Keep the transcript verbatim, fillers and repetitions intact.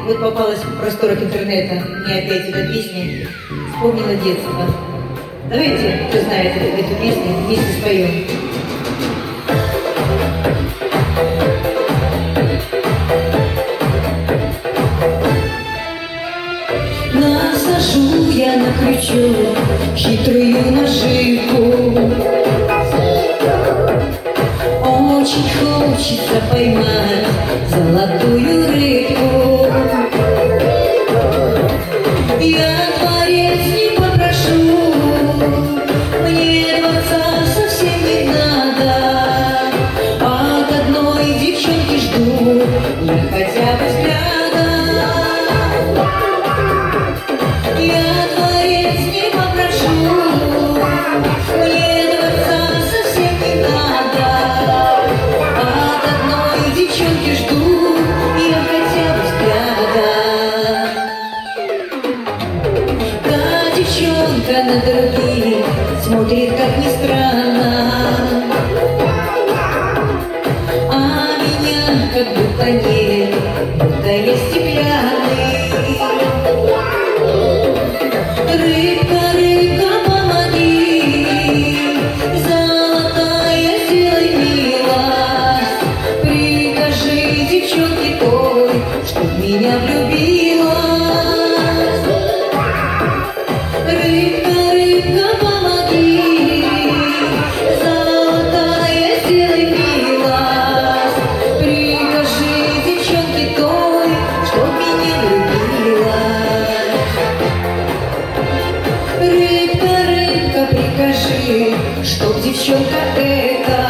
Вот попалась в просторах интернета мне опять эта песня, вспомнила детство. Давайте, кто знает эту, эту песню, вместе споем. Насажу я на крючок хитрую наживку. Очень хочется поймать золотую рыбку. Я дворец не попрошу, мне дворца совсем не надо. От одной девчонки жду я хотя бы взгляда. Я дворец не попрошу, мне дворца совсем не надо. От одной девчонки жду я хотя бы взгляда. Та девчонка на других смотрит, как ни странно, а меня как будто нет, будто я стеклянный. Рыбка, рыбка, помоги, золотая, сделай милость. Прикажи девчонке той, чтоб меня влюбилась. Рыбка, рыбка, помоги, золотая, сделай милость. Прикажи девчонке той, чтоб меня влюбилась. Рыбка, рыбка, прикажи, чтоб девчонка эта